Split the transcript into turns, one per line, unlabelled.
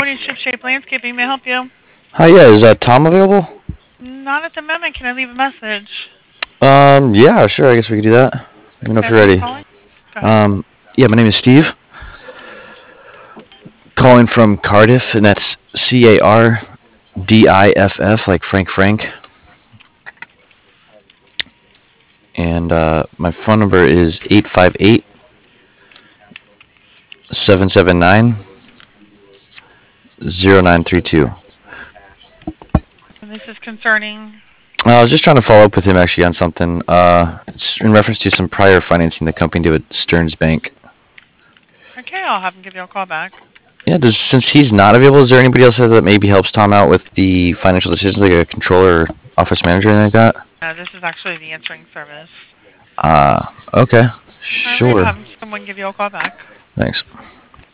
morning, Shipshape Landscaping. May I help you?
Hi, yeah, is Tom available?
Not at the moment. Can I leave a message?
Yeah, sure, I guess we could do that. Let me know if
Okay,
you're
who's
ready.
calling? Go ahead.
Yeah, my name is Steve. Calling from Cardiff, and that's Cardiff, like Frank. And my phone number is 858-779-0932.
And this is concerning.
I was just trying to follow up with him actually on something. It's in reference to some prior financing the company did with Stearns Bank.
Okay, I'll have him give you a call back.
Yeah, since he's not available, is there anybody else that maybe helps Tom out with the financial decisions, like a controller or office manager or anything like that?
This is actually the answering service.
Okay.
All right,
Sure.
I'll have someone give you a call back.
Thanks.